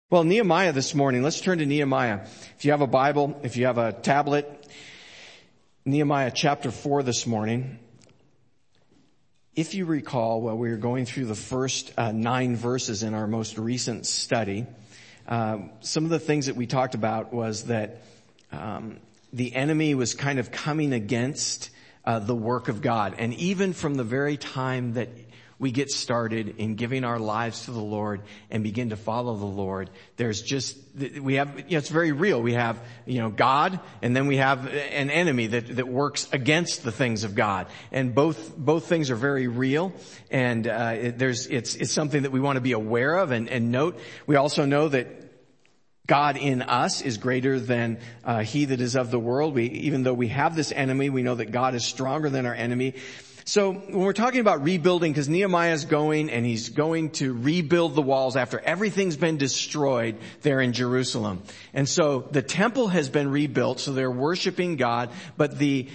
Well, Nehemiah this morning, let's turn to Nehemiah. If you have a Bible, if you have a tablet, Nehemiah chapter 4 this morning. If you recall, while we were going through the first 9 verses in our most recent study, some of the things that we talked about was that the enemy was kind of coming against the work of God. And even from the very time that we get started in giving our lives to the Lord and begin to follow the Lord, there's just, we have, it's very real. We have, God, and then we have an enemy that works against the things of God. And both things are very real. And, it's something that we want to be aware of and note. We also know that God in us is greater than he that is of the world. Even though we have this enemy, we know that God is stronger than our enemy. So when we're talking about rebuilding, because Nehemiah is going and he's going to rebuild the walls after everything's been destroyed there in Jerusalem. And so the temple has been rebuilt, so they're worshiping God, but the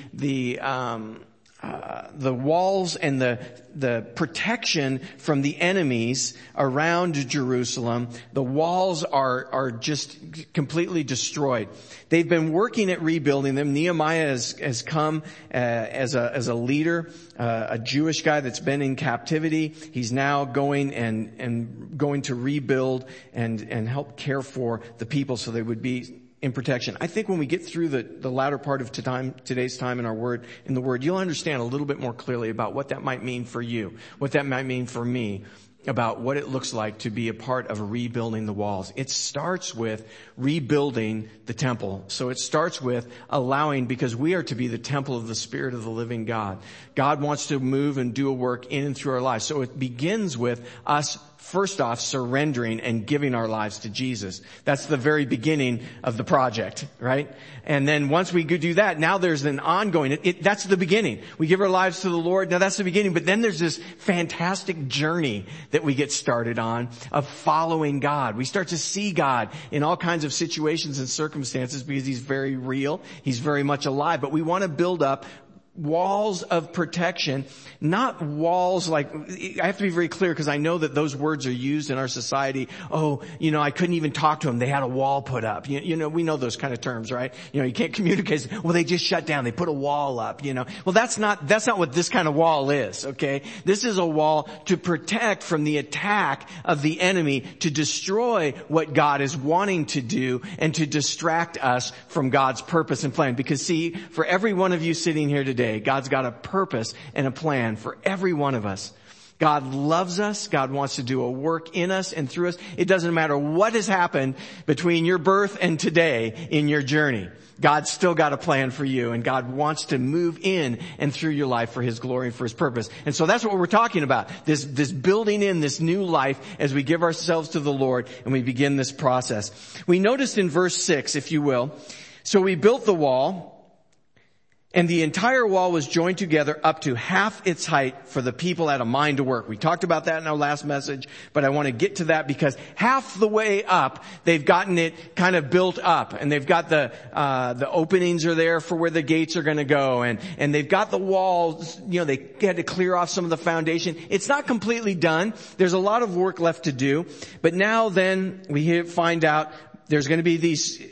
walls and the protection from the enemies around Jerusalem, the walls are just completely destroyed. They've been working at rebuilding them. Nehemiah has come as a leader, a Jewish guy that's been in captivity. He's now going and going to rebuild and help care for the people so they would be in protection. I think when we get through the latter part of today's time in the Word, you'll understand a little bit more clearly about what that might mean for you, what that might mean for me, about what it looks like to be a part of rebuilding the walls. It starts with rebuilding the temple. So it starts with allowing, because we are to be the temple of the Spirit of the living God. God wants to move and do a work in and through our lives. So it begins with us first off surrendering and giving our lives to Jesus. That's the very beginning of the project, right? And then once we do that, now there's an ongoing, that's the beginning. We give our lives to the Lord. Now that's the beginning. But then there's this fantastic journey that we get started on of following God. We start to see God in all kinds of situations and circumstances because he's very real. He's very much alive. But we want to build up walls of protection, not walls like, I have to be very clear because I know that those words are used in our society. Oh, I couldn't even talk to them. They had a wall put up. We know those kind of terms, right? You can't communicate. Well, they just shut down. They put a wall up, Well, that's not what this kind of wall is, okay? This is a wall to protect from the attack of the enemy, to destroy what God is wanting to do and to distract us from God's purpose and plan. Because see, for every one of you sitting here today, God's got a purpose and a plan for every one of us. God loves us. God wants to do a work in us and through us. It doesn't matter what has happened between your birth and today in your journey. God's still got a plan for you, and God wants to move in and through your life for his glory and for his purpose. And so that's what we're talking about. This building in this new life as we give ourselves to the Lord and we begin this process. We noticed in verse 6, if you will, so we built the wall, and the entire wall was joined together up to half its height, for the people had a mind to work. We talked about that in our last message, but I want to get to that because half the way up, they've gotten it kind of built up, and they've got the openings are there for where the gates are going to go, and they've got the walls, they had to clear off some of the foundation. It's not completely done. There's a lot of work left to do, but now then we find out there's going to be these,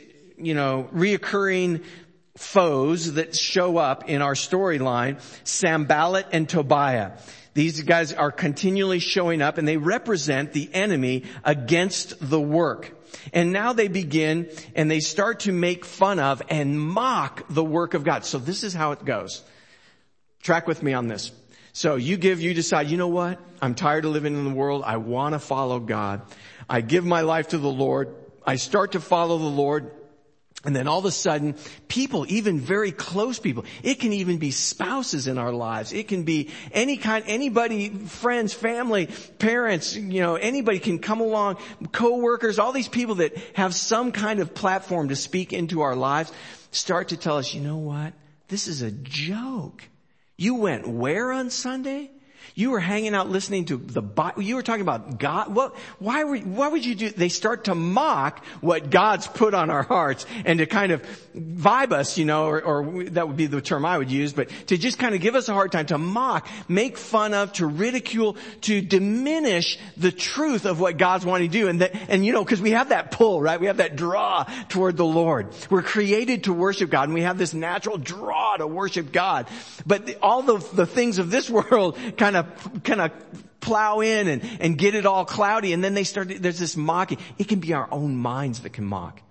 reoccurring foes that show up in our storyline, Sanballat and Tobiah. These guys are continually showing up, and they represent the enemy against the work. And now they begin and they start to make fun of and mock the work of God. So this is how it goes. Track with me on this. So you decide, you know what? I'm tired of living in the world. I want to follow God. I give my life to the Lord. I start to follow the Lord. And then all of a sudden, people, even very close people, it can even be spouses in our lives. It can be anybody, friends, family, parents, anybody can come along, co-workers, all these people that have some kind of platform to speak into our lives, start to tell us, you know what? This is a joke. You went where on Sunday? You were hanging out listening to the Bible. You were talking about God. Why would you do? They start to mock what God's put on our hearts and to kind of vibe us, or that would be the term I would use, but to just kind of give us a hard time, to mock, make fun of, to ridicule, to diminish the truth of what God's wanting to do. And because we have that pull, right? We have that draw toward the Lord. We're created to worship God, and we have this natural draw to worship God. But all the things of this world kind of plow in and get it all cloudy, and then there's this mocking. It can be our own minds that can mock.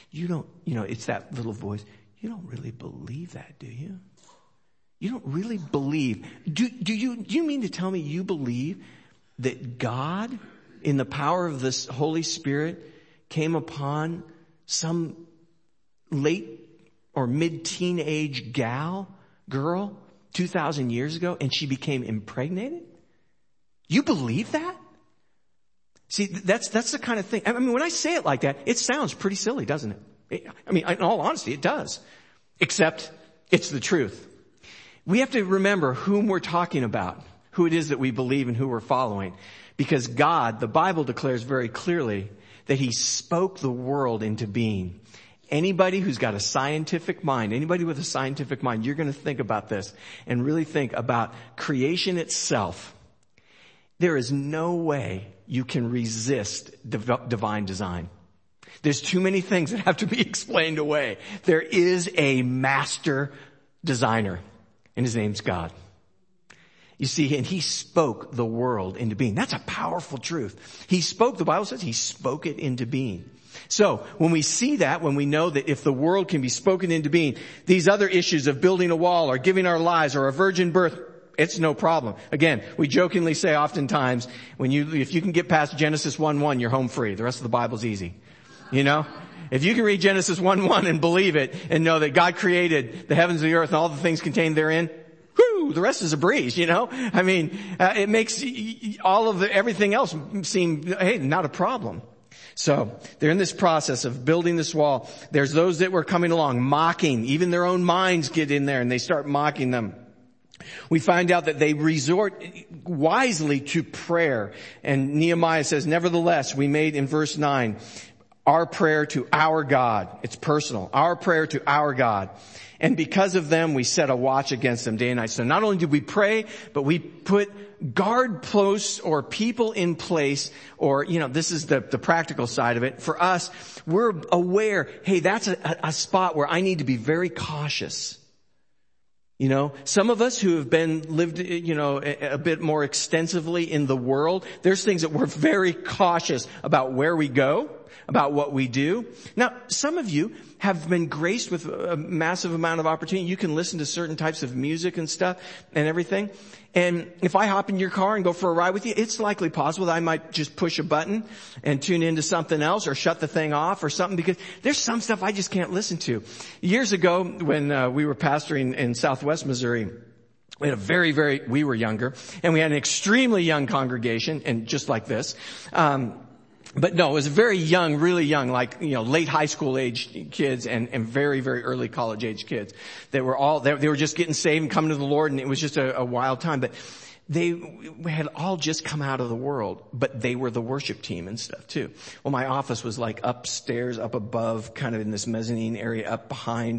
It's that little voice. You don't really believe that, do you? You don't really believe. Do you mean to tell me you believe that God, in the power of this Holy Spirit, came upon some late or mid-teenage girl, 2,000 years ago, and she became impregnated? You believe that? See, that's the kind of thing. I mean, when I say it like that, it sounds pretty silly, doesn't it? In all honesty, it does. Except it's the truth. We have to remember whom we're talking about, who it is that we believe and who we're following. Because God, the Bible declares very clearly that He spoke the world into being. Anybody who's got a scientific mind, anybody with a scientific mind, you're going to think about this and really think about creation itself. There is no way you can resist divine design. There's too many things that have to be explained away. There is a master designer, and His name's God. You see, and He spoke the world into being. That's a powerful truth. The Bible says He spoke it into being. So when we see that, when we know that if the world can be spoken into being, these other issues of building a wall or giving our lives or a virgin birth, it's no problem. Again, we jokingly say oftentimes, if you can get past Genesis 1:1, you're home free. The rest of the Bible's easy. If you can read Genesis 1:1 and believe it and know that God created the heavens and the earth and all the things contained therein, the rest is a breeze, it makes everything else seem, hey, not a problem. So they're in this process of building this wall. There's those that were coming along, mocking. Even their own minds get in there and they start mocking them. We find out that they resort wisely to prayer. And Nehemiah says, nevertheless, we made in verse 9, our prayer to our God. It's personal. Our prayer to our God. And because of them, we set a watch against them day and night. So not only did we pray, but we put guard posts or people in place, or, this is the practical side of it. For us, we're aware, hey, that's a spot where I need to be very cautious. Some of us who have lived, a bit more extensively in the world, there's things that we're very cautious about where we go, about what we do. Now, some of you have been graced with a massive amount of opportunity. You can listen to certain types of music and stuff and everything. And if I hop in your car and go for a ride with you, it's likely possible that I might just push a button and tune into something else or shut the thing off or something, because there's some stuff I just can't listen to. Years ago, when we were pastoring in Southwest Missouri, we had we were younger, and we had an extremely young congregation, and just like this. But no, it was very young, really young, late high school age kids and very, very early college age kids that were they were just getting saved and coming to the Lord, and it was just a wild time. But they had all just come out of the world, but they were the worship team and stuff too. Well, my office was like upstairs, up above, kind of in this mezzanine area up behind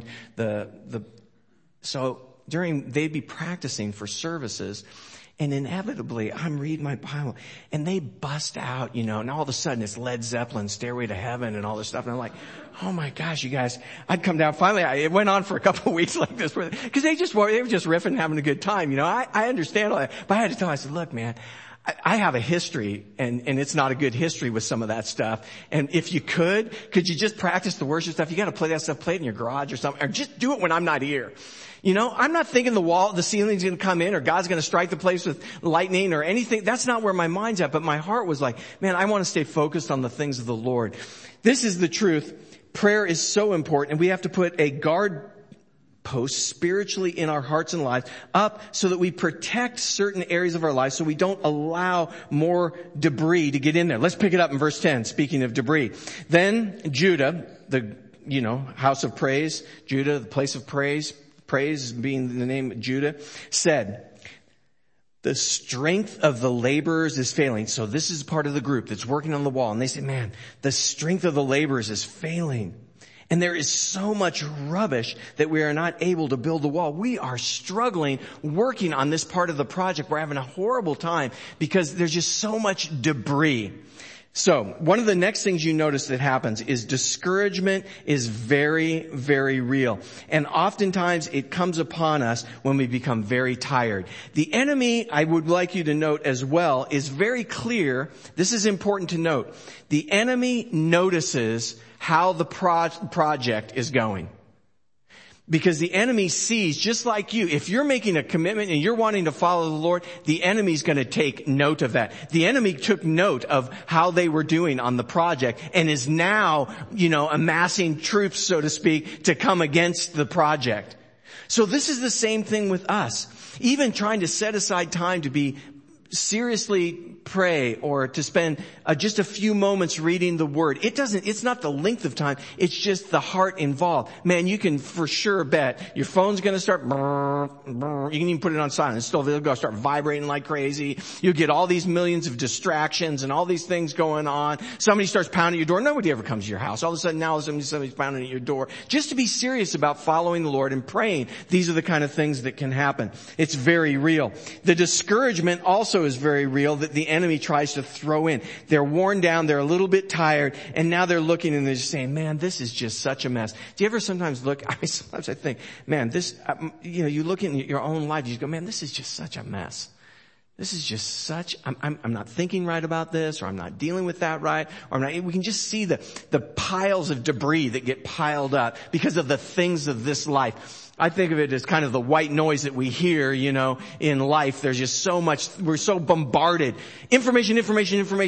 so they'd be practicing for services. And inevitably, I'm reading my Bible, and they bust out, and all of a sudden it's Led Zeppelin, Stairway to Heaven, and all this stuff. And I'm like, oh my gosh, you guys, I'd come down. Finally, it went on for a couple of weeks like this, because they were just riffing and having a good time. I understand all that. But I had to tell them, I said, look, man, I have a history, and it's not a good history with some of that stuff. And if you could you just practice the worship stuff? You got to play that stuff, play it in your garage or something, or just do it when I'm not here. I'm not thinking the ceiling's going to come in, or God's going to strike the place with lightning or anything. That's not where my mind's at. But my heart was like, man, I want to stay focused on the things of the Lord. This is the truth. Prayer is so important, and we have to put a guard post spiritually in our hearts and lives up so that we protect certain areas of our lives, so we don't allow more debris to get in there. Let's pick it up in verse 10, speaking of debris. Then Judah, the house of praise, Judah, the place of praise being the name of Judah, said, The strength of the laborers is failing. So this is part of the group that's working on the wall. And they say, man, the strength of the laborers is failing. And there is so much rubbish that we are not able to build the wall. We are struggling working on this part of the project. We're having a horrible time because there's just so much debris. So one of the next things you notice that happens is discouragement is very, very real. And oftentimes it comes upon us when we become very tired. The enemy, I would like you to note as well, is very clear. This is important to note. The enemy notices how the project is going. Because the enemy sees, just like you, if you're making a commitment and you're wanting to follow the Lord, the enemy's going to take note of that. The enemy took note of how they were doing on the project and is now, amassing troops, so to speak, to come against the project. So this is the same thing with us. Even trying to set aside time to be seriously pray or to spend just a few moments reading the Word. It's not the length of time. It's just the heart involved. Man, you can for sure bet your phone's going to start, you can even put it on silent. It's still, they'll go start vibrating like crazy. You get all these millions of distractions and all these things going on. Somebody starts pounding at your door. Nobody ever comes to your house. All of a sudden now somebody's pounding at your door. Just to be serious about following the Lord and praying. These are the kind of things that can happen. It's very real. The discouragement also is very real that the enemy tries to throw in. They're worn down, they're a little bit tired, and now they're looking and they're just saying, man, this is just such a mess. Do you ever sometimes look, sometimes I think, man, this, you look in your own life, you go, man, this is just such a mess. This is just such, I'm not thinking right about this, or I'm not dealing with that right, or we can just see the piles of debris that get piled up because of the things of this life. I think of it as kind of the white noise that we hear, in life. There's just so much, we're so bombarded. Information. I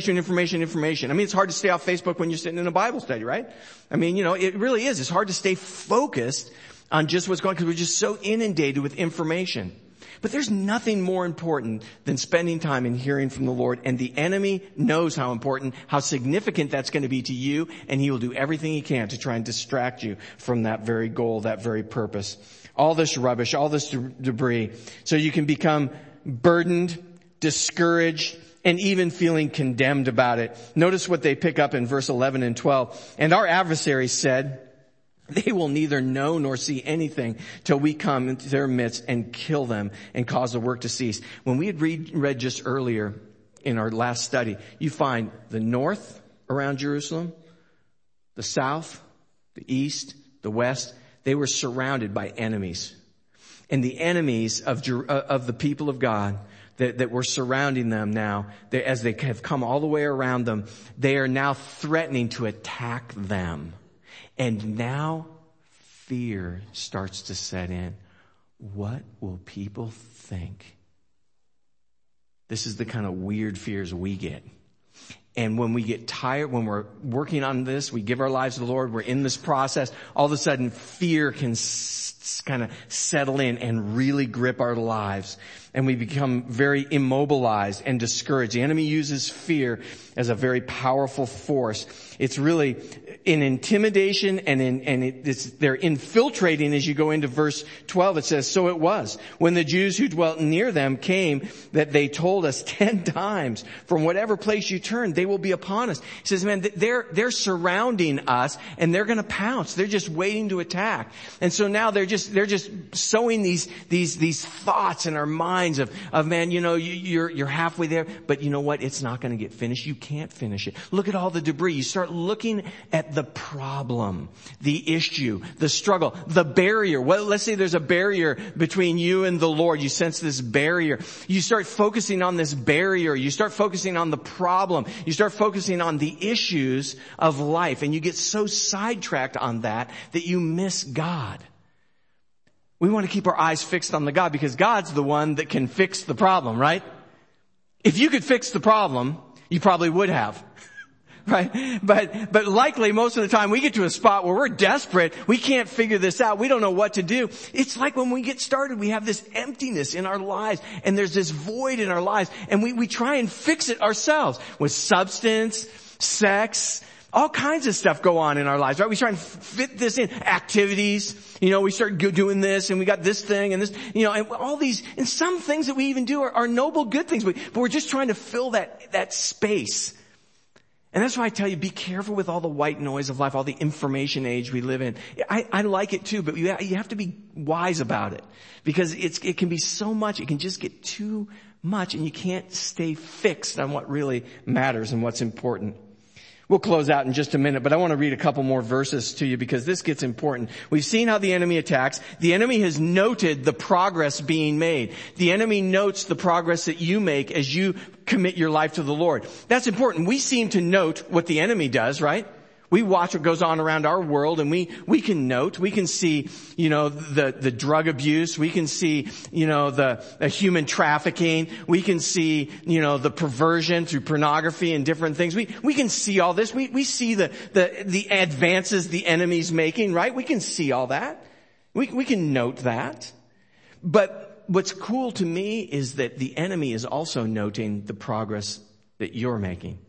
mean, it's hard to stay off Facebook when you're sitting in a Bible study, right? I mean, it really is. It's hard to stay focused on just what's going on because we're just so inundated with information. But there's nothing more important than spending time and hearing from the Lord. And the enemy knows how important, how significant that's going to be to you. And he will do everything he can to try and distract you from that very goal, that very purpose. All this rubbish, all this debris. So you can become burdened, discouraged, and even feeling condemned about it. Notice what they pick up in verse 11 and 12. And our adversary said, they will neither know nor see anything till we come into their midst and kill them and cause the work to cease. When we had read just earlier in our last study, you find the north around Jerusalem, the south, the east, the west. They were surrounded by enemies. And the enemies of the people of God that were surrounding them now, as they have come all the way around them, they are now threatening to attack them. And now fear starts to set in. What will people think? This is the kind of weird fears we get. And when we get tired, when we're working on this, we give our lives to the Lord, we're in this process, all of a sudden fear can kind of settle in and really grip our lives. And we become very immobilized and discouraged. The enemy uses fear as a very powerful force. It's really in intimidation they're infiltrating as you go into verse 12. It says, so it was when the Jews who dwelt near them came that they told us 10 times, from whatever place you turn, they will be upon us. He says, man, they're surrounding us and they're going to pounce. They're just waiting to attack. And so now they're just sowing these thoughts in our minds of man, you're halfway there, but you know what? It's not going to get finished. You can't finish it. Look at all the debris. You start looking at the problem, the issue, the struggle, the barrier. Well, let's say there's a barrier between you and the Lord. You sense this barrier. You start focusing on this barrier. You start focusing on the problem. You start focusing on the issues of life, and you get so sidetracked on that you miss God. We want to keep our eyes fixed on the God because God's the one that can fix the problem, right? If you could fix the problem, you probably would have. Right? But likely most of the time we get to a spot where we're desperate. We can't figure this out. We don't know what to do. It's like when we get started, we have this emptiness in our lives and there's this void in our lives and we try and fix it ourselves with substance, sex, All kinds of stuff go on in our lives, right? We try and fit this in. Activities, we start doing this and we got this thing and this, and all these, and some things that we even do are noble, good things, but we're just trying to fill that space. And that's why I tell you, be careful with all the white noise of life, all the information age we live in. I like it too, but you have to be wise about it because it can be so much. It can just get too much and you can't stay fixed on what really matters and what's important. We'll close out in just a minute, but I want to read a couple more verses to you because this gets important. We've seen how the enemy attacks. The enemy has noted the progress being made. The enemy notes the progress that you make as you commit your life to the Lord. That's important. We seem to note what the enemy does, right? We watch what goes on around our world and we can note, we can see, the drug abuse. We can see, the human trafficking. We can see, the perversion through pornography and different things. We can see all this. We see the advances the enemy's making, right? We can see all that. We can note that. But what's cool to me is that the enemy is also noting the progress that you're making.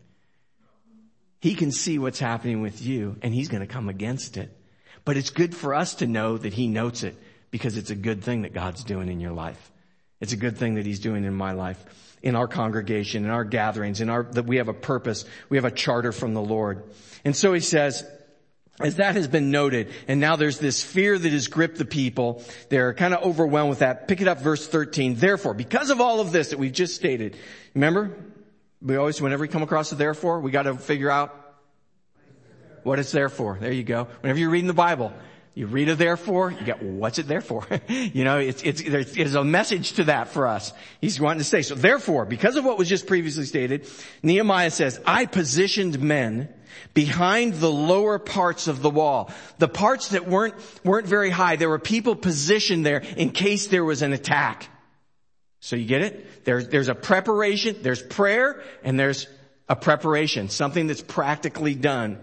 He can see what's happening with you and he's going to come against it. But it's good for us to know that he notes it because it's a good thing that God's doing in your life. It's a good thing that he's doing in my life, in our congregation, in our gatherings, that we have a purpose. We have a charter from the Lord. And so he says, as that has been noted, and now there's this fear that has gripped the people, they're kind of overwhelmed with that. Pick it up, verse 13. Therefore, because of all of this that we've just stated, remember? We always, whenever we come across a therefore, we got to figure out what it's there for. There you go. Whenever you're reading the Bible, you read a therefore, you get, what's it there for? There's a message to that for us. He's wanting to say, so therefore, because of what was just previously stated, Nehemiah says, I positioned men behind the lower parts of the wall. The parts that weren't very high. There were people positioned there in case there was an attack. So you get it? There's a preparation, there's prayer, and there's a preparation, something that's practically done.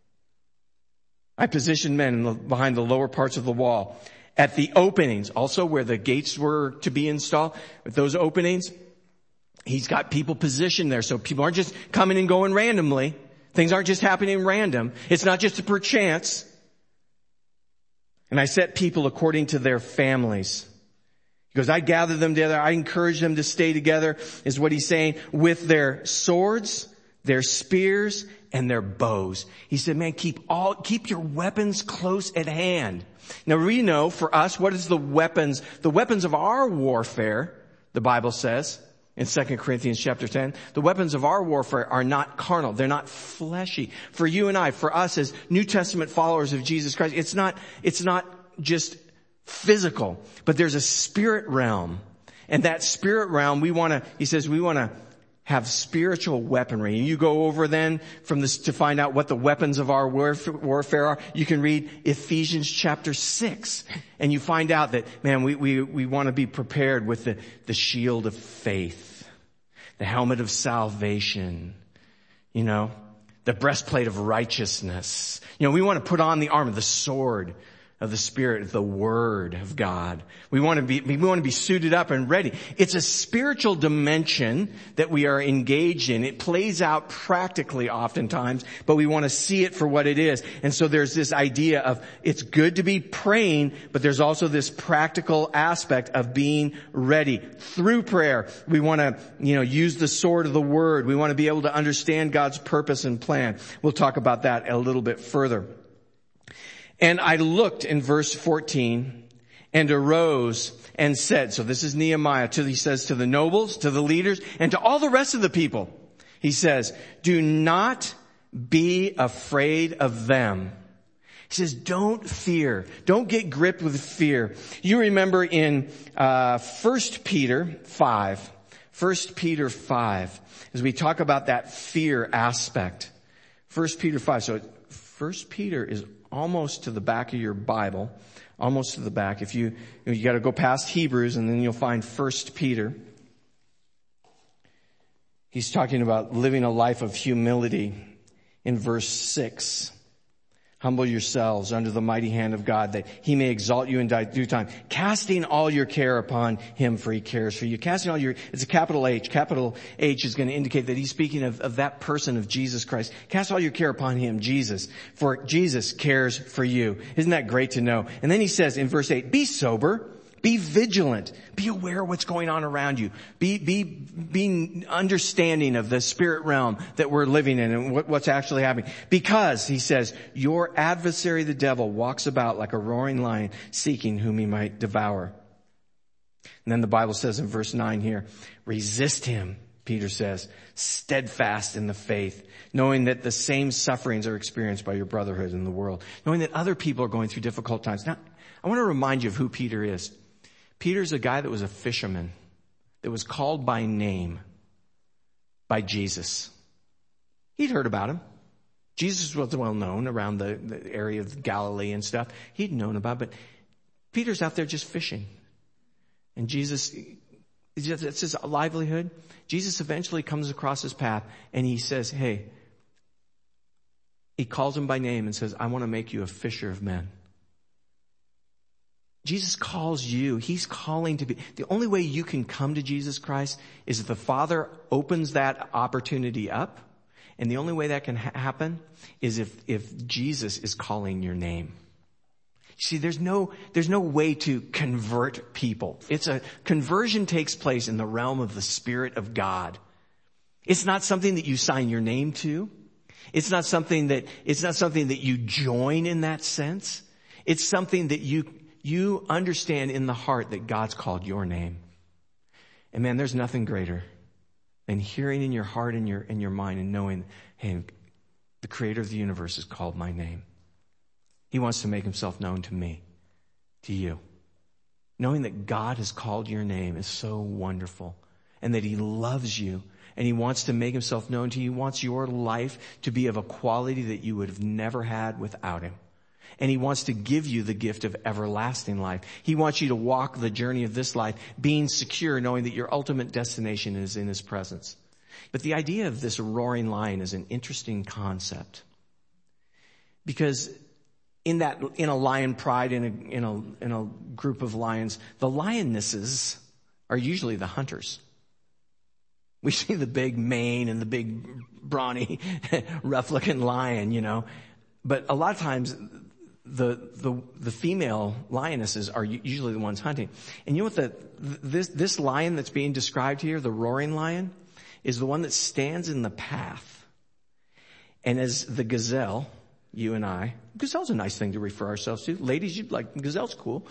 I positioned men behind the lower parts of the wall. At the openings, also where the gates were to be installed, with those openings, he's got people positioned there. So people aren't just coming and going randomly. Things aren't just happening random. It's not just a perchance. And I set people according to their families. He goes, I gather them together. I encourage them to stay together, is what he's saying, with their swords, their spears, and their bows. He said, man, keep your weapons close at hand. Now we know for us, what is the weapons? The weapons of our warfare, the Bible says in 2 Corinthians chapter 10, the weapons of our warfare are not carnal. They're not fleshy. For you and I, for us as New Testament followers of Jesus Christ, it's not just physical, but there's a spirit realm. And that spirit realm, we want to have spiritual weaponry. And you go over then from this to find out what the weapons of our warfare are. You can read Ephesians chapter 6 and you find out that, man, we want to be prepared with the shield of faith, the helmet of salvation, the breastplate of righteousness. We want to put on the armor, the sword of the Spirit, the Word of God. We want to be suited up and ready. It's a spiritual dimension that we are engaged in. It plays out practically oftentimes, but we want to see it for what it is. And so there's this idea of it's good to be praying, but there's also this practical aspect of being ready. Through prayer, we want to, use the sword of the Word. We want to be able to understand God's purpose and plan. We'll talk about that a little bit further. And I looked in verse 14 and arose and said, so this is Nehemiah, he says to the nobles, to the leaders, and to all the rest of the people, he says, do not be afraid of them. He says, don't fear. Don't get gripped with fear. You remember in 1 Peter 5, as we talk about that fear aspect. 1 Peter 5. So 1 Peter is almost to the back of your Bible, almost to the back. If you got to go past Hebrews and then you'll find 1 Peter. He's talking about living a life of humility in verse 6. Humble yourselves under the mighty hand of God, that he may exalt you in due time. Casting all your care upon him, for he cares for you. Casting all your, it's a capital H. Capital H is going to indicate that he's speaking of that person of Jesus Christ. Cast all your care upon him, Jesus, for Jesus cares for you. Isn't that great to know? And then he says in verse 8, be sober. Be vigilant. Be aware of what's going on around you. Be understanding of the spirit realm that we're living in and what's actually happening. Because, he says, your adversary, the devil, walks about like a roaring lion, seeking whom he might devour. And then the Bible says in verse 9 here, resist him, Peter says, steadfast in the faith, knowing that the same sufferings are experienced by your brotherhood in the world, knowing that other people are going through difficult times. Now, I want to remind you of who Peter is. Peter's a guy that was a fisherman, that was called by name by Jesus. He'd heard about him. Jesus was well known around the area of Galilee and stuff. He'd known about it, but Peter's out there just fishing. And Jesus, it's his livelihood. Jesus eventually comes across his path and he says, hey, he calls him by name and says, I want to make you a fisher of men. Jesus calls you. He's calling to be. The only way you can come to Jesus Christ is if the Father opens that opportunity up. And the only way that can happen is if Jesus is calling your name. See, there's no way to convert people. Conversion takes place in the realm of the Spirit of God. It's not something that you sign your name to. It's not something that you join in that sense. It's something that you understand in the heart that God's called your name. And man, there's nothing greater than hearing in your heart and your mind and knowing, hey, the creator of the universe has called my name. He wants to make himself known to me, to you. Knowing that God has called your name is so wonderful, and that he loves you and he wants to make himself known to you. He wants your life to be of a quality that you would have never had without him. And he wants to give you the gift of everlasting life. He wants you to walk the journey of this life, being secure, knowing that your ultimate destination is in his presence. But the idea of this roaring lion is an interesting concept. Because in a lion pride, in a group of lions, the lionesses are usually the hunters. We see the big mane and the big brawny, rough-looking lion, But a lot of times, the female lionesses are usually the ones hunting. And you know what this lion that's being described here, the roaring lion, is the one that stands in the path. And as the gazelle, you and I, gazelle's a nice thing to refer ourselves to. Ladies, you'd like, gazelle's cool.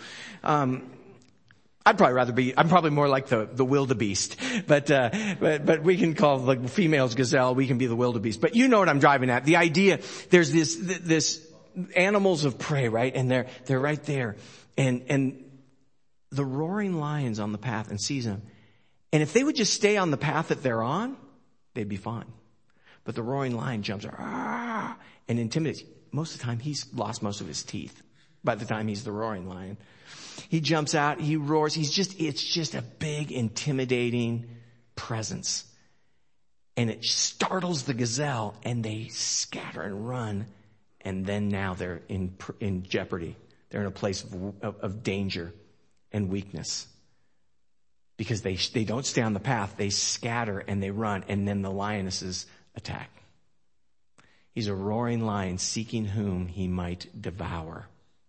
I'm probably more like the wildebeest, but we can call the females gazelle, we can be the wildebeest. But you know what I'm driving at. The idea, there's this animals of prey, right? And they're right there. And the roaring lion's on the path and sees them. And if they would just stay on the path that they're on, they'd be fine. But the roaring lion jumps and intimidates. Most of the time, he's lost most of his teeth by the time he's the roaring lion. He jumps out, he roars. It's just a big, intimidating presence. And it startles the gazelle and they scatter and run. And then now they're in jeopardy. They're in a place of danger and weakness. Because they don't stay on the path. They scatter and they run. And then the lionesses attack. He's a roaring lion seeking whom he might devour.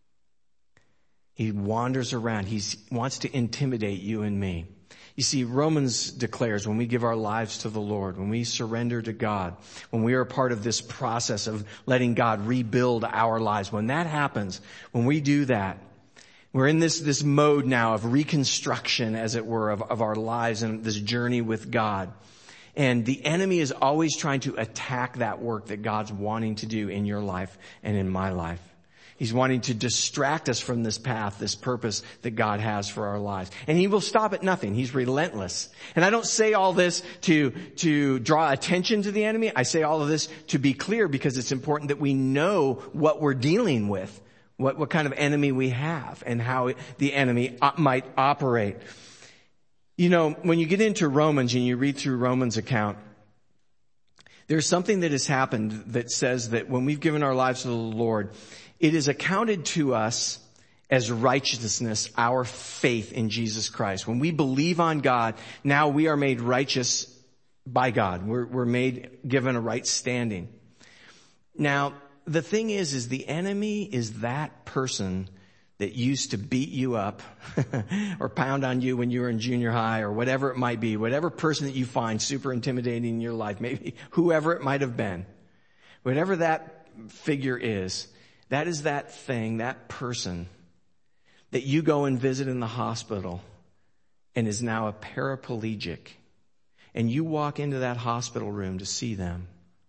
He wanders around. He wants to intimidate you and me. You see, Romans declares when we give our lives to the Lord, when we surrender to God, when we are a part of this process of letting God rebuild our lives, when that happens, when we do that, we're in this mode now of reconstruction, as it were, of our lives and this journey with God. And the enemy is always trying to attack that work that God's wanting to do in your life and in my life. He's wanting to distract us from this path, this purpose that God has for our lives. And he will stop at nothing. He's relentless. And I don't say all this to draw attention to the enemy. I say all of this to be clear because it's important that we know what we're dealing with, what kind of enemy we have and how the enemy might operate. You know, when you get into Romans and you read through Romans' account, There's something that has happened that says that when we've given our lives to the Lord, it is accounted to us as righteousness, our faith in Jesus Christ. When we believe on God, now we are made righteous by God. We're given a right standing. Now, the thing is the enemy is that person that used to beat you up or pound on you when you were in junior high or whatever it might be, whatever person that you find super intimidating in your life, maybe whoever it might have been, whatever that figure is, that is that thing, that person that you go and visit in the hospital and is now a paraplegic. And you walk into that hospital room to see them.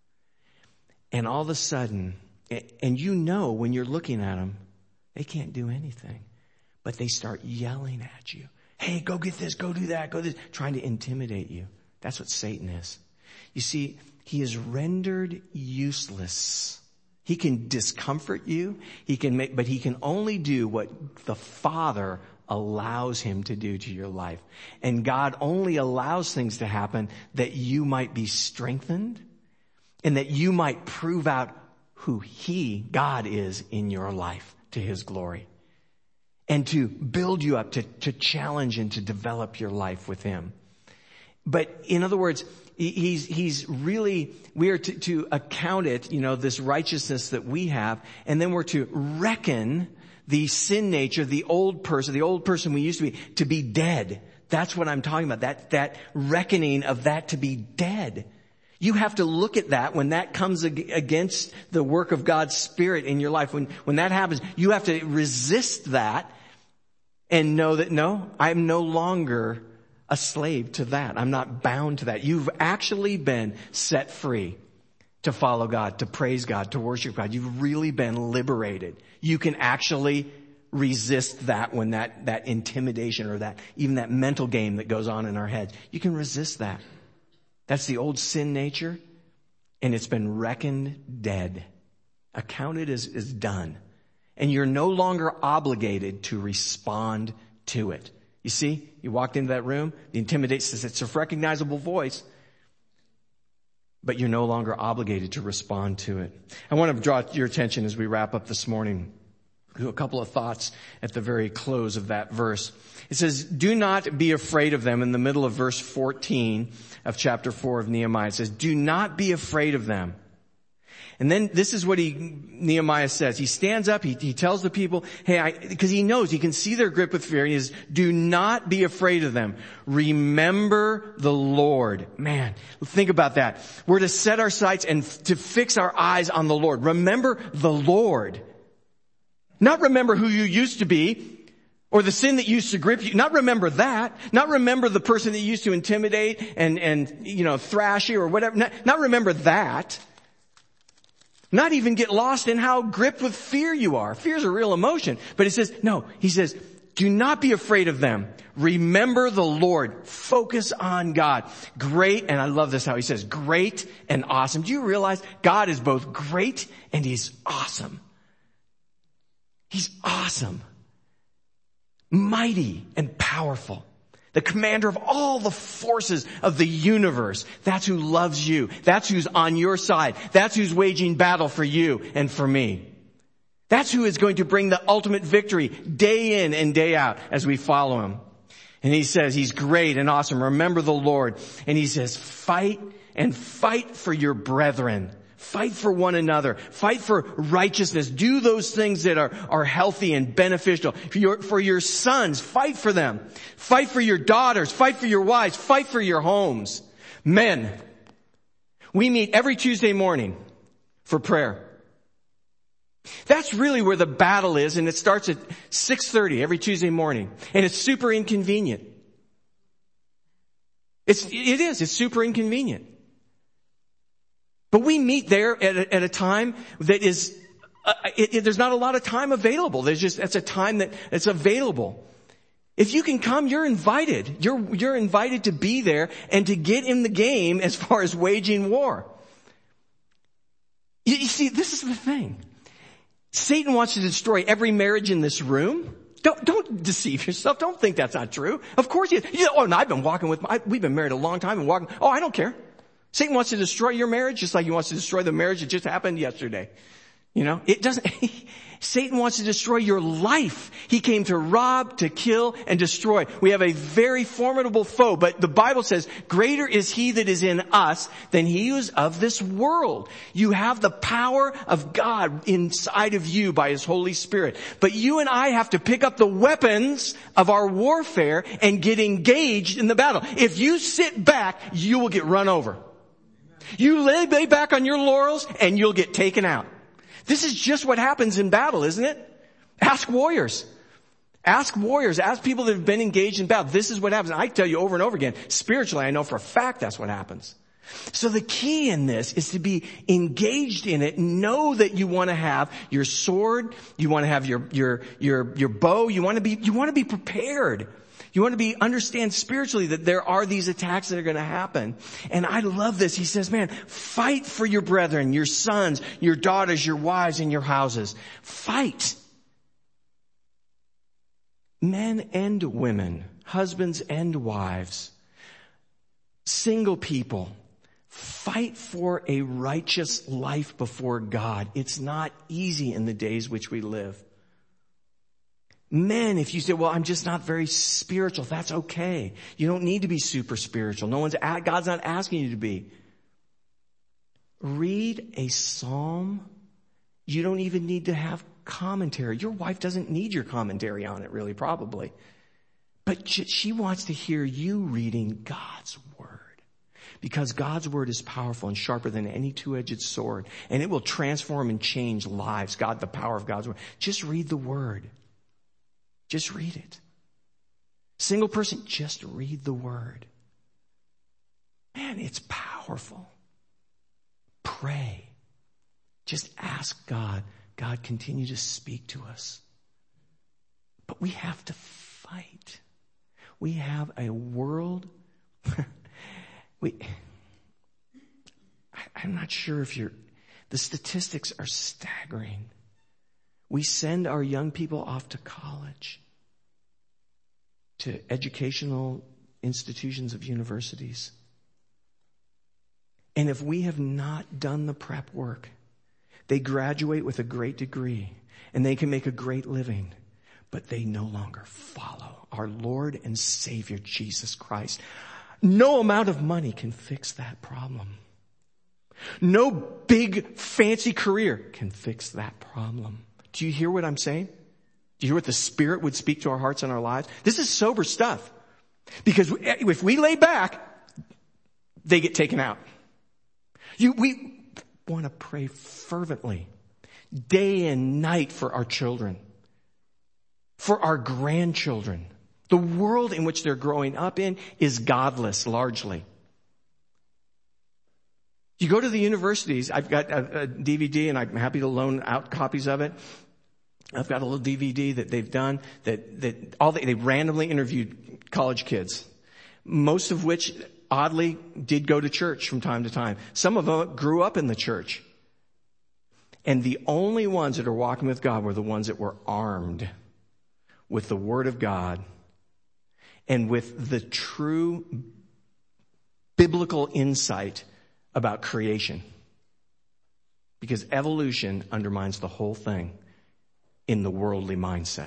And all of a sudden, and you know when you're looking at them, they can't do anything. But they start yelling at you. Hey, go get this, go do that, go do this. Trying to intimidate you. That's what Satan is. You see, he is rendered useless. He can discomfort you. But he can only do what the Father allows him to do to your life. And God only allows things to happen that you might be strengthened and that you might prove out who God is in your life to his glory. And to build you up, to challenge and to develop your life with him. But in other words, he's really, we are to account it, this righteousness that we have, and then we're to reckon the sin nature, the old person we used to be dead. That's what I'm talking about. That reckoning of that to be dead. You have to look at that when that comes against the work of God's Spirit in your life. When that happens, you have to resist that and know that, no, I'm no longer a slave to that. I'm not bound to that. You've actually been set free to follow God, to praise God, to worship God. You've really been liberated. You can actually resist that when that intimidation or even that mental game that goes on in our heads. You can resist that. That's the old sin nature, and it's been reckoned dead, accounted as done. And you're no longer obligated to respond to it. You see, you walked into that room, the intimidator says it's a recognizable voice, but you're no longer obligated to respond to it. I want to draw your attention as we wrap up this morning to a couple of thoughts at the very close of that verse. It says, do not be afraid of them in the middle of verse 14 of chapter 4 of Nehemiah. It says, do not be afraid of them. And then this is what Nehemiah says. He stands up, he tells the people, because he knows, he can see their grip with fear. He says, do not be afraid of them. Remember the Lord. Man, think about that. We're to set our sights and to fix our eyes on the Lord. Remember the Lord. Not remember who you used to be or the sin that used to grip you. Not remember that. Not remember the person that used to intimidate and thrash you or whatever. Not remember that. Not even get lost in how gripped with fear you are. Fear is a real emotion. But he says, do not be afraid of them. Remember the Lord. Focus on God. Great, and I love this how he says, great and awesome. Do you realize God is both great and he's awesome? He's awesome. Mighty and powerful. The commander of all the forces of the universe. That's who loves you. That's who's on your side. That's who's waging battle for you and for me. That's who is going to bring the ultimate victory day in and day out as we follow him. And he says he's great and awesome. Remember the Lord. And he says fight for your brethren. Fight for one another. Fight for righteousness. Do those things that are healthy and beneficial. For your sons, fight for them. Fight for your daughters. Fight for your wives. Fight for your homes. Men, we meet every Tuesday morning for prayer. That's really where the battle is, and it starts at 6:30 every Tuesday morning. And it's super inconvenient. It is. It's super inconvenient. But we meet there at a time that is, there's not a lot of time available. It's a time that it's available. If you can come, you're invited. You're invited to be there and to get in the game as far as waging war. You see, this is the thing. Satan wants to destroy every marriage in this room. Don't deceive yourself. Don't think that's not true. Of course and I've been walking we've been married a long time and walking. Oh, I don't care. Satan wants to destroy your marriage just like he wants to destroy the marriage that just happened yesterday. It doesn't, Satan wants to destroy your life. He came to rob, to kill, and destroy. We have a very formidable foe, but the Bible says, greater is he that is in us than he who is of this world. You have the power of God inside of you by his Holy Spirit. But you and I have to pick up the weapons of our warfare and get engaged in the battle. If you sit back, you will get run over. You lay back on your laurels and you'll get taken out. This is just what happens in battle, isn't it? Ask warriors. Ask warriors. Ask people that have been engaged in battle. This is what happens. I tell you over and over again, spiritually, I know for a fact that's what happens. So the key in this is to be engaged in it. Know that you want to have your sword. You want to have your bow. You want to be prepared. You want to understand spiritually that there are these attacks that are going to happen. And I love this. He says, man, fight for your brethren, your sons, your daughters, your wives, and your houses. Fight. Men and women, husbands and wives, single people, fight for a righteous life before God. It's not easy in the days which we live. Men, if you say, well, I'm just not very spiritual, that's okay. You don't need to be super spiritual. God's not asking you to be. Read a psalm. You don't even need to have commentary. Your wife doesn't need your commentary on it, really, probably. But she wants to hear you reading God's word. Because God's word is powerful and sharper than any two-edged sword. And it will transform and change lives. The power of God's word. Just read the word. Just read it. Single person, just read the word. Man, it's powerful. Pray. Just ask God. God, continue to speak to us. But we have to fight. We have a world. I'm not sure if the statistics are staggering. We send our young people off to college, to educational institutions of universities. And if we have not done the prep work, they graduate with a great degree and they can make a great living, but they no longer follow our Lord and Savior, Jesus Christ. No amount of money can fix that problem. No big fancy career can fix that problem. Do you hear what I'm saying? Do you hear what the Spirit would speak to our hearts and our lives? This is sober stuff. Because if we lay back, they get taken out. We want to pray fervently, day and night for our children, for our grandchildren. The world in which they're growing up in is godless, largely. You go to the universities, I've got a DVD and I'm happy to loan out copies of it. I've got a little DVD that they've done they randomly interviewed college kids, most of which oddly did go to church from time to time. Some of them grew up in the church. And the only ones that are walking with God were the ones that were armed with the Word of God and with the true biblical insight about creation. Because evolution undermines the whole thing in the worldly mindset.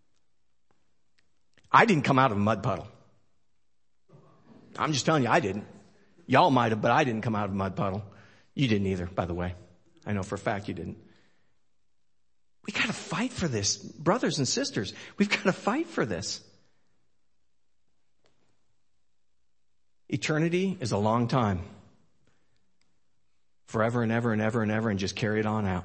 I didn't come out of a mud puddle. I'm just telling you, I didn't. Y'all might have, but I didn't come out of a mud puddle. You didn't either, by the way. I know for a fact you didn't. We got to fight for this. Brothers and sisters, we've got to fight for this. Eternity is a long time. Forever and ever and ever and ever, and just carry it on out.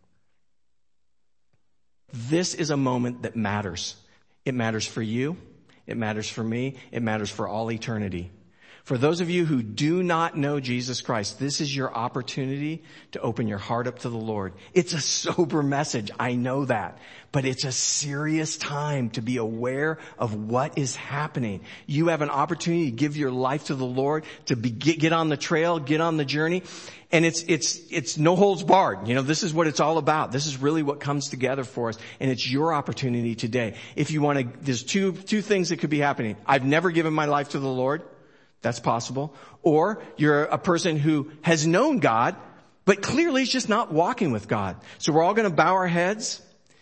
This is a moment that matters. It matters for you. It matters for me. It matters for all eternity. For those of you who do not know Jesus Christ, this is your opportunity to open your heart up to the Lord. It's a sober message. I know that. But it's a serious time to be aware of what is happening. You have an opportunity to give your life to the Lord, to get on the trail, get on the journey. And it's no holds barred. This is what it's all about. This is really what comes together for us. And it's your opportunity today. If you want to, there's two things that could be happening. I've never given my life to the Lord. That's possible. Or you're a person who has known God, but clearly is just not walking with God. So we're all going to bow our heads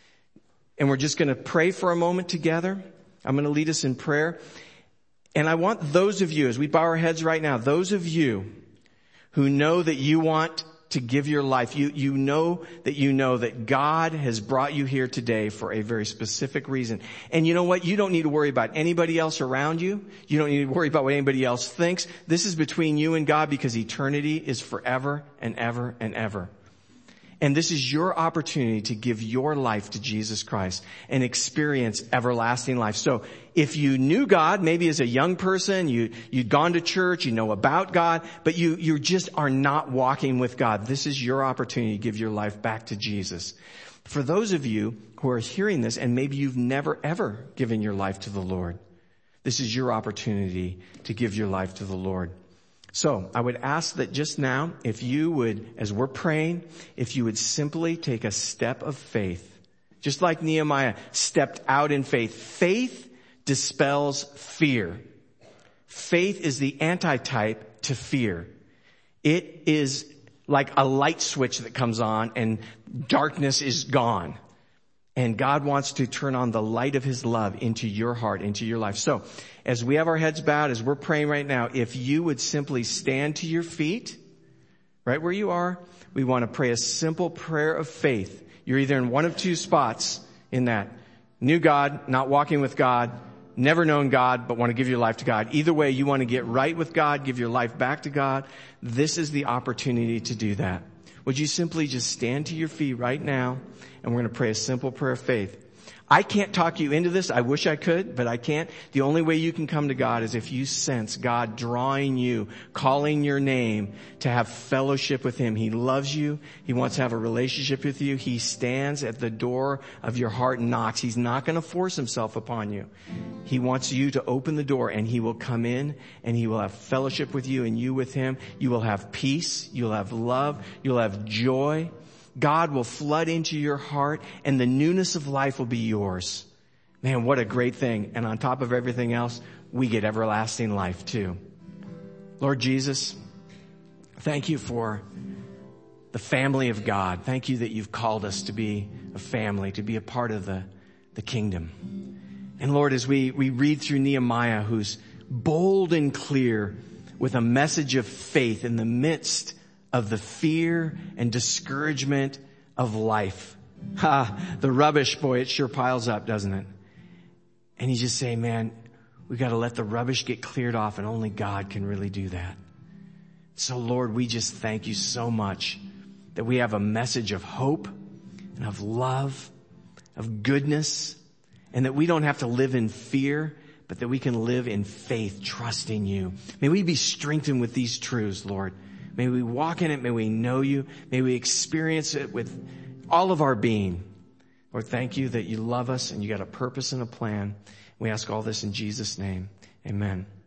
and we're just going to pray for a moment together. I'm going to lead us in prayer. And I want those of you, as we bow our heads right now, those of you who know that you want to give your life, you know that God has brought you here today for a very specific reason. And you know what? You don't need to worry about anybody else around you. You don't need to worry about what anybody else thinks. This is between you and God, because eternity is forever and ever and ever. And this is your opportunity to give your life to Jesus Christ and experience everlasting life. So if you knew God, maybe as a young person, you'd gone to church, you know about God, but you just are not walking with God, this is your opportunity to give your life back to Jesus. For those of you who are hearing this and maybe you've never ever given your life to the Lord, this is your opportunity to give your life to the Lord. So I would ask that just now, if you would, as we're praying, if you would simply take a step of faith, just like Nehemiah stepped out in faith. Faith dispels fear. Faith is the antitype to fear. It is like a light switch that comes on and darkness is gone. And God wants to turn on the light of His love into your heart, into your life. So, as we have our heads bowed, as we're praying right now, if you would simply stand to your feet, right where you are, we want to pray a simple prayer of faith. You're either in one of two spots in that. Knew God, not walking with God, never known God, but want to give your life to God. Either way, you want to get right with God, give your life back to God. This is the opportunity to do that. Would you simply just stand to your feet right now, and we're going to pray a simple prayer of faith. I can't talk you into this. I wish I could, but I can't. The only way you can come to God is if you sense God drawing you, calling your name to have fellowship with Him. He loves you. He wants to have a relationship with you. He stands at the door of your heart and knocks. He's not going to force Himself upon you. He wants you to open the door, and He will come in and He will have fellowship with you and you with Him. You will have peace. You'll have love. You'll have joy. God will flood into your heart and the newness of life will be yours. Man, what a great thing. And on top of everything else, we get everlasting life too. Lord Jesus, thank you for the family of God. Thank you that you've called us to be a family, to be a part of the kingdom. And Lord, as we read through Nehemiah, who's bold and clear with a message of faith in the midst of the fear and discouragement of life. The rubbish, boy, it sure piles up, doesn't it? And he's just saying, man, we got to let the rubbish get cleared off, and only God can really do that. So Lord, we just thank you so much that we have a message of hope and of love, of goodness, and that we don't have to live in fear, but that we can live in faith, trusting you. May we be strengthened with these truths, Lord. May we walk in it. May we know you. May we experience it with all of our being. Lord, thank you that you love us and you got a purpose and a plan. We ask all this in Jesus' name. Amen.